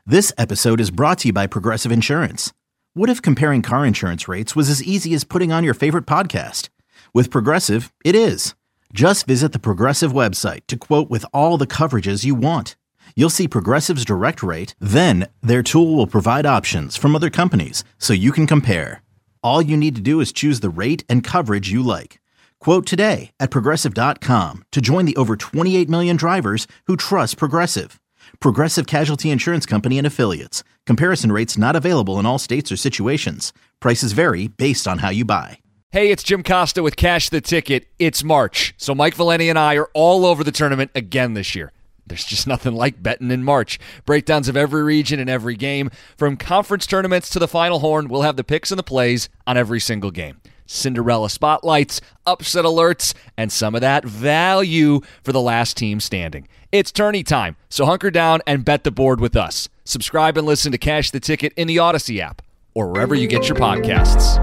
This episode is brought to you by Progressive Insurance. What if comparing car insurance rates was as easy as putting on your favorite podcast? With Progressive, it is. Just visit the Progressive website to quote with all the coverages you want. You'll see Progressive's direct rate, then their tool will provide options from other companies so you can compare. All you need to do is choose the rate and coverage you like. Quote today at Progressive.com to join the over 28 million drivers who trust Progressive. Progressive Casualty Insurance Company and Affiliates. Comparison rates not available in all states or situations. Prices vary based on how you buy. Hey, it's Jim Costa with Cash the Ticket. It's March, so Mike Valeni and I are all over the tournament again this year. There's just nothing like betting in March. Breakdowns of every region and every game. From conference tournaments to the Final Horn, we'll have the picks and the plays on every single game. Cinderella spotlights, upset alerts, and some of that value for the last team standing. It's tourney time, so hunker down and bet the board with us. Subscribe and listen to Cash the Ticket in the Odyssey app or wherever you get your podcasts.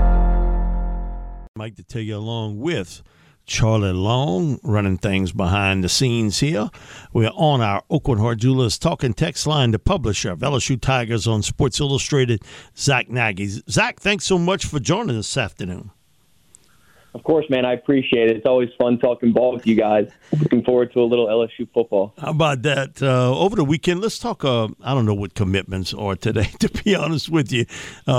I'd like to take you along with Charlie Long, running things behind the scenes here. We're on our Oakwood Heart Jewelers Talking Text line, the publisher of LSU Tigers on Sports Illustrated, Zach Nagy. Zach, thanks so much for joining us this afternoon. Of course, man. I appreciate it. It's always fun talking ball with you guys. Looking forward to a little LSU football. How about that? Over the weekend, let's talk, I don't know what commitments are today, to be honest with you.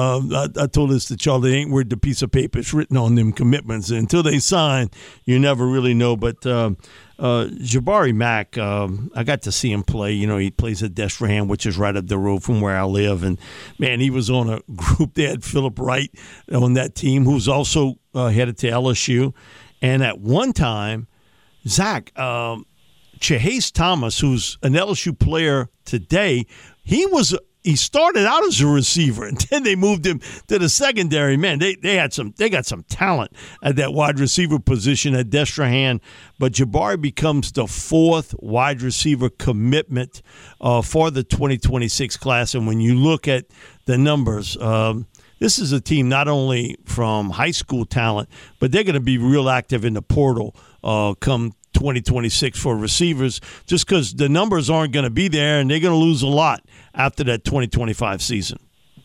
I told this to Charlie, ain't worth the piece of paper. It's written on them commitments. And until they sign, you never really know. But Jabari Mack, I got to see him play. You know, he plays at Destrehan, which is right up the road from where I live. And, man, he was on a group. They had Phillip Wright on that team, who's also headed to LSU. And at one time, Zach, Chahase Thomas, who's an LSU player today, he started out as a receiver, and then they moved him to the secondary. Man, they got some talent at that wide receiver position at Destrehan. But Jabari becomes the fourth wide receiver commitment for the 2026 class. And when you look at the numbers, this is a team not only from high school talent, but they're going to be real active in the portal come 2026 for receivers, just because the numbers aren't going to be there, and they're going to lose a lot after that 2025 season.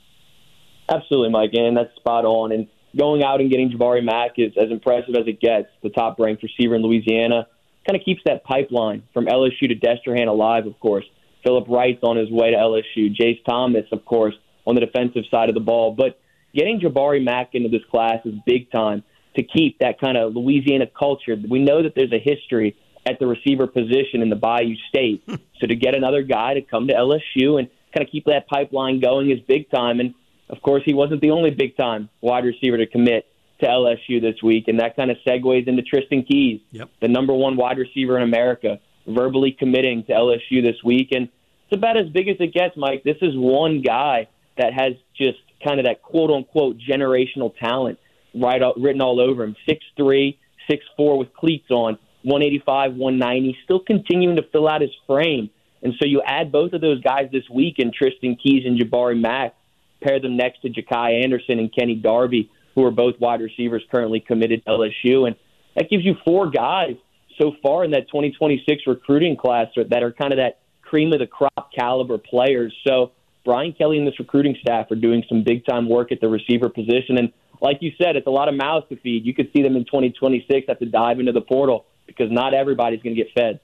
Absolutely, Mike, and that's spot on. And going out and getting Jabari Mack is as impressive as it gets. The top-ranked receiver in Louisiana kind of keeps that pipeline from LSU to Destrehan alive, of course. Phillip Wright's on his way to LSU. Chahase Thomas, of course, on the defensive side of the ball. But getting Jabari Mack into this class is big time to keep that kind of Louisiana culture. We know that there's a history at the receiver position in the Bayou State. So to get another guy to come to LSU and kind of keep that pipeline going is big time. And, of course, he wasn't the only big-time wide receiver to commit to LSU this week, and that kind of segues into Tristan Keys, the number one wide receiver in America, verbally committing to LSU this week. And it's about as big as it gets, Mike. This is one guy that has just kind of that quote-unquote generational talent written all over him. 6'3", 6'4", with cleats on, 185, 190, still continuing to fill out his frame. And so you add both of those guys this week in Tristan Keys and Jabari Mack, pair them next to Ja'Kai Anderson and Kenny Darby, who are both wide receivers currently committed to LSU. And that gives you four guys so far in that 2026 recruiting class that are kind of that cream of the crop caliber players. So Brian Kelly and this recruiting staff are doing some big-time work at the receiver position. And like you said, it's a lot of mouths to feed. You could see them in 2026 have to dive into the portal because not everybody's going to get fed.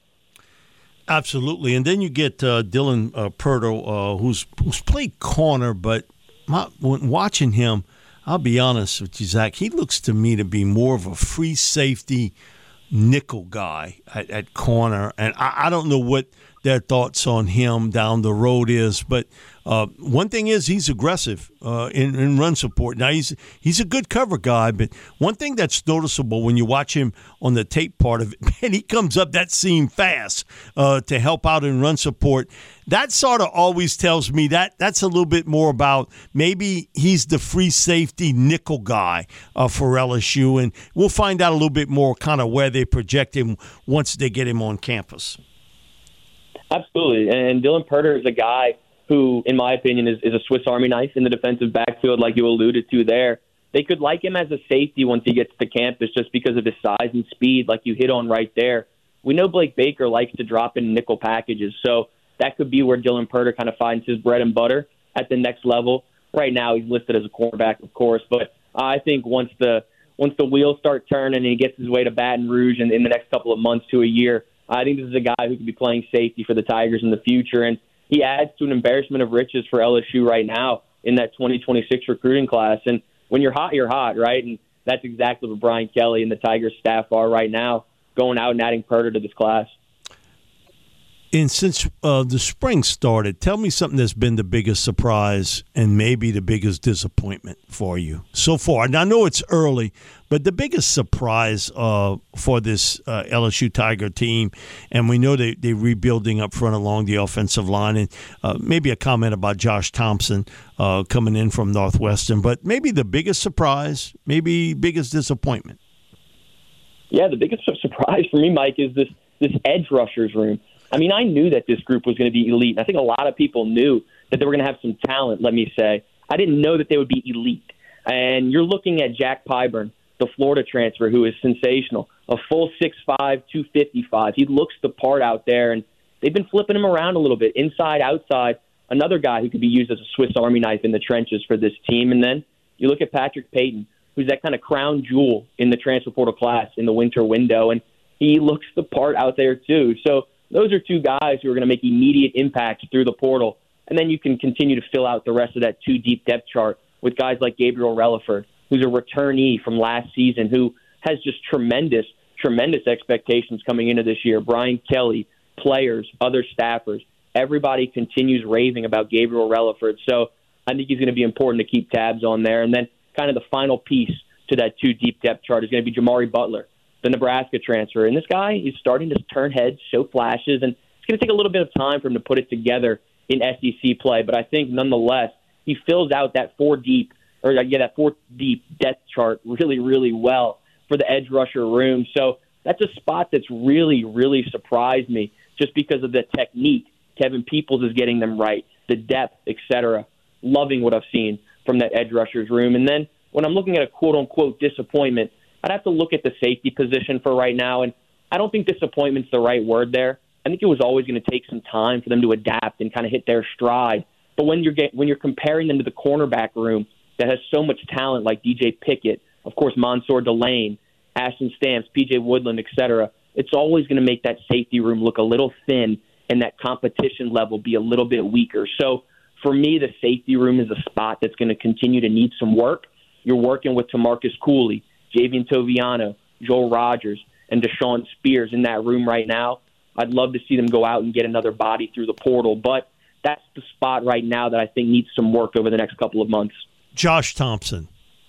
Absolutely. And then you get Dylan Purtle, who's played corner, but when watching him, I'll be honest with you, Zach, he looks to me to be more of a free safety nickel guy at corner. And I don't know what their thoughts on him down the road is, but one thing is he's aggressive in run support. Now, he's a good cover guy, but one thing that's noticeable when you watch him on the tape part of it, man, he comes up that seam fast to help out in run support. That sort of always tells me that's a little bit more about maybe he's the free safety nickel guy for LSU, and we'll find out a little bit more kind of where they project him once they get him on campus. Absolutely. And Dylan Purtle is a guy who, in my opinion, is a Swiss Army knife in the defensive backfield, like you alluded to there. They could like him as a safety once he gets to campus just because of his size and speed, like you hit on right there. We know Blake Baker likes to drop in nickel packages, so that could be where Dylan Purdy kind of finds his bread and butter at the next level. Right now, he's listed as a cornerback, of course, but I think once the wheels start turning and he gets his way to Baton Rouge in the next couple of months to a year, I think this is a guy who could be playing safety for the Tigers in the future, and he adds to an embarrassment of riches for LSU right now in that 2026 recruiting class. And when you're hot, right? And that's exactly what Brian Kelly and the Tigers staff are right now, going out and adding Purdy to this class. And since the spring started, tell me something that's been the biggest surprise and maybe the biggest disappointment for you so far. And I know it's early, but the biggest surprise for this LSU Tiger team, and we know they're rebuilding up front along the offensive line, and maybe a comment about Josh Thompson coming in from Northwestern, but maybe the biggest surprise, maybe biggest disappointment. Yeah, the biggest surprise for me, Mike, is this edge rushers room. I mean, I knew that this group was going to be elite. I think a lot of people knew that they were going to have some talent, let me say. I didn't know that they would be elite. And you're looking at Jack Pyburn, the Florida transfer, who is sensational, a full 6'5", 255. He looks the part out there, and they've been flipping him around a little bit, inside, outside. Another guy who could be used as a Swiss Army knife in the trenches for this team. And then you look at Patrick Payton, who's that kind of crown jewel in the transfer portal class in the winter window, and he looks the part out there too. So those are two guys who are going to make immediate impacts through the portal. And then you can continue to fill out the rest of that two-deep depth chart with guys like Gabriel Relaford, who's a returnee from last season, who has just tremendous expectations coming into this year. Brian Kelly, players, other staffers, everybody continues raving about Gabriel Relaford. So I think he's going to be important to keep tabs on there. And then kind of the final piece to that two-deep depth chart is going to be Jamari Butler, the Nebraska transfer. And this guy is starting to turn heads, show flashes, and it's going to take a little bit of time for him to put it together in SEC play. But I think nonetheless, he fills out that four-deep depth chart really, really well for the edge rusher room. So that's a spot that's really, really surprised me just because of the technique. Kevin Peoples is getting them right, the depth, etc. Loving what I've seen from that edge rushers room. And then when I'm looking at a quote-unquote disappointment, I'd have to look at the safety position for right now, and I don't think disappointment's the right word there. I think it was always going to take some time for them to adapt and kind of hit their stride. But when you're comparing them to the cornerback room that has so much talent like DJ Pickett, of course Mansour Delane, Ashton Stamps, PJ Woodland, etc., it's always going to make that safety room look a little thin and that competition level be a little bit weaker. So for me, the safety room is a spot that's going to continue to need some work. You're working with Tamarcus Cooley, Javian Toviano, Joel Rogers, and Deshaun Spears in that room right now. I'd love to see them go out and get another body through the portal, but that's the spot right now that I think needs some work over the next couple of months. Josh Thompson.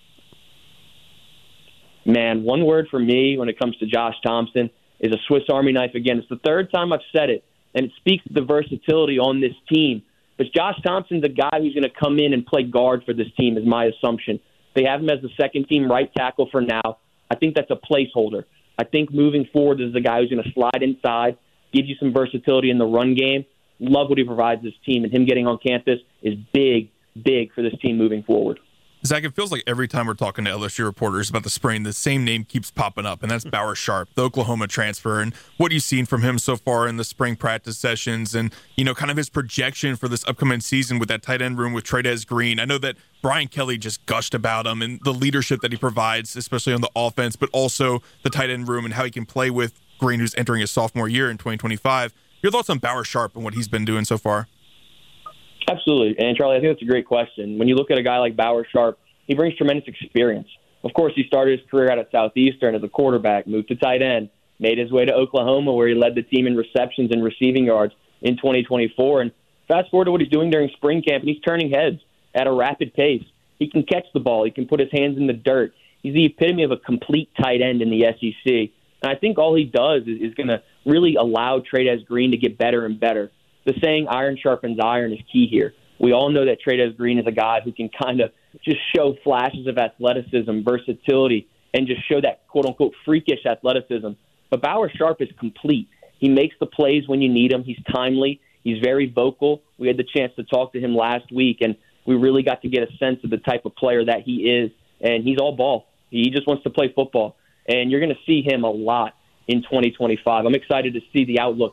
Man, one word for me when it comes to Josh Thompson is a Swiss Army knife again. It's the third time I've said it, and it speaks to the versatility on this team. But Josh Thompson's a guy who's going to come in and play guard for this team is my assumption. They have him as the second-team right tackle for now. I think that's a placeholder. I think moving forward, this is a guy who's going to slide inside, give you some versatility in the run game. Love what he provides this team, and him getting on campus is big for this team moving forward. Zach, it feels like every time we're talking to LSU reporters about the spring, the same name keeps popping up, and that's Bauer Sharp, the Oklahoma transfer. And what you've seen from him so far in the spring practice sessions and, kind of his projection for this upcoming season with that tight end room with Trey'Dez Green. I know that Brian Kelly just gushed about him and the leadership that he provides, especially on the offense, but also the tight end room and how he can play with Green, who's entering his sophomore year in 2025. Your thoughts on Bauer Sharp and what he's been doing so far? Absolutely. And, Charlie, I think that's a great question. When you look at a guy like Bauer Sharp, he brings tremendous experience. Of course, he started his career out at Southeastern as a quarterback, moved to tight end, made his way to Oklahoma where he led the team in receptions and receiving yards in 2024. And fast forward to what he's doing during spring camp, and he's turning heads at a rapid pace. He can catch the ball. He can put his hands in the dirt. He's the epitome of a complete tight end in the SEC. And I think all he does is going to really allow Trey'Dez Green to get better and better. The saying, iron sharpens iron, is key here. We all know that Trey'Dez Green is a guy who can kind of just show flashes of athleticism, versatility, and just show that quote-unquote freakish athleticism. But Bauer Sharp is complete. He makes the plays when you need him. He's timely. He's very vocal. We had the chance to talk to him last week, and we really got to get a sense of the type of player that he is. And he's all ball. He just wants to play football. And you're going to see him a lot in 2025. I'm excited to see the outlook for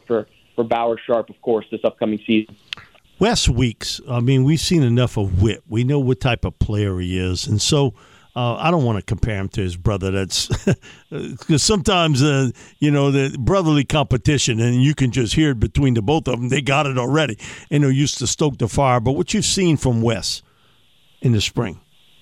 for Bauer Sharp, of course, this upcoming season. Wes Weeks, I mean, we've seen enough of Whit. We know what type of player he is. And so I don't want to compare him to his brother. That's because sometimes, the brotherly competition, and you can just hear it between the both of them. They got it already, and they're used to stoke the fire. But what you've seen from Wes in the spring?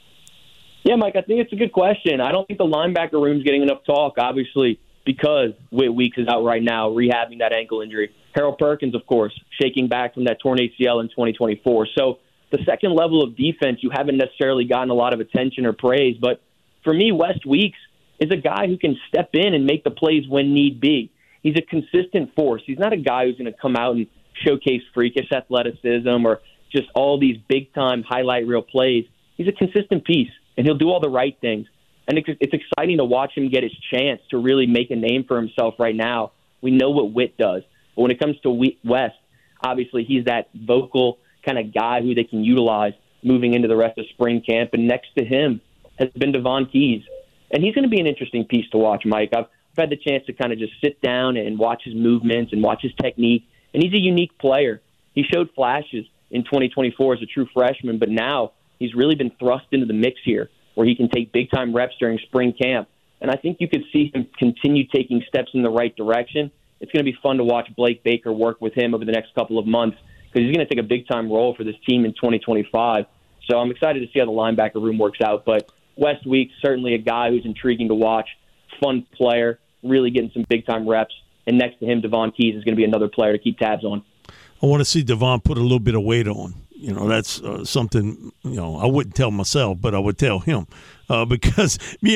Yeah, Mike, I think it's a good question. I don't think the linebacker room's getting enough talk, obviously, because Whit Weeks is out right now rehabbing that ankle injury. Harold Perkins, of course, shaking back from that torn ACL in 2024. So the second level of defense, you haven't necessarily gotten a lot of attention or praise. But for me, Wes Weeks is a guy who can step in and make the plays when need be. He's a consistent force. He's not a guy who's going to come out and showcase freakish athleticism or just all these big-time highlight reel plays. He's a consistent piece, and he'll do all the right things. And it's exciting to watch him get his chance to really make a name for himself right now. We know what Whit does. But when it comes to Wes, obviously he's that vocal kind of guy who they can utilize moving into the rest of spring camp. And next to him has been Devon Keys. And he's going to be an interesting piece to watch, Mike. I've had the chance to kind of just sit down and watch his movements and watch his technique. And he's a unique player. He showed flashes in 2024 as a true freshman, but now he's really been thrust into the mix here where he can take big-time reps during spring camp. And I think you could see him continue taking steps in the right direction. It's going to be fun to watch Blake Baker work with him over the next couple of months because he's going to take a big-time role for this team in 2025. So I'm excited to see how the linebacker room works out. But Wes Weeks, certainly a guy who's intriguing to watch, fun player, really getting some big-time reps. And next to him, Devon Keys is going to be another player to keep tabs on. I want to see Devon put a little bit of weight on. That's something, I wouldn't tell myself, but I would tell him because,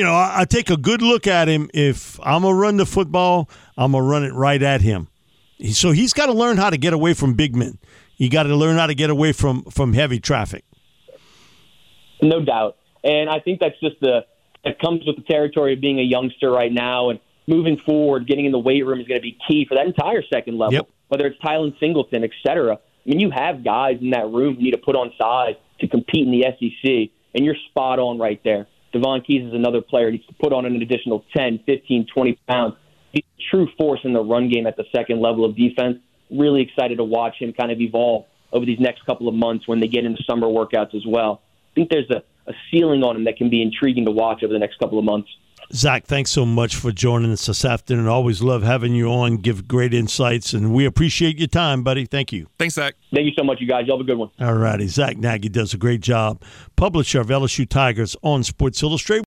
I take a good look at him. If I'm going to run the football, I'm going to run it right at him. So he's got to learn how to get away from big men. You got to learn how to get away from heavy traffic. No doubt. And I think that's just that comes with the territory of being a youngster right now. And moving forward, getting in the weight room is going to be key for that entire second level, whether it's Tylen Singleton, et cetera. I mean, you have guys in that room who need to put on size to compete in the SEC, and you're spot on right there. Devon Keys is another player who needs to put on an additional 10, 15, 20 pounds. He's a true force in the run game at the second level of defense. Really excited to watch him kind of evolve over these next couple of months when they get into summer workouts as well. I think there's a ceiling on him that can be intriguing to watch over the next couple of months. Zach, thanks so much for joining us this afternoon. Always love having you on, give great insights, and we appreciate your time, buddy. Thank you. Thanks, Zach. Thank you so much, you guys. You have a good one. All righty. Zach Nagy does a great job. Publisher of LSU Tigers on Sports Illustrated.